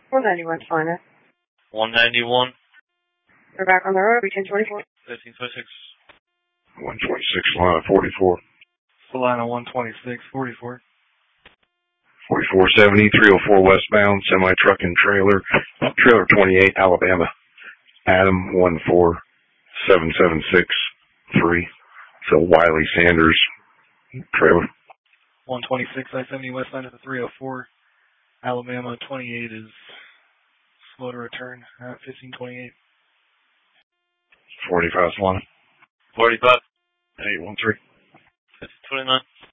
191 Finance. 191. We're back on the road, 1024. 1326. 126, Solana 44. Solana 126, 44. 4470, 304 westbound, semi-truck and trailer. Trailer 28, Alabama. Adam 14776-3. So Wiley Sanders trailer. 126, I-70 westbound at the 304. Alabama 28 is slow to return at 1528. 45 Solana. 45. 813. 29.